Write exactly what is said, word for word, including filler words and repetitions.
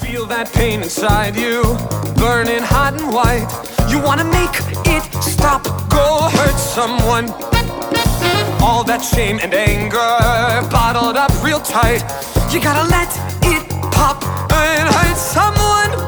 Feel that pain inside you, burning hot and white. You wanna make it stop, go hurt someone. All that shame and anger bottled up real tight. You gotta let it pop and hurt someone.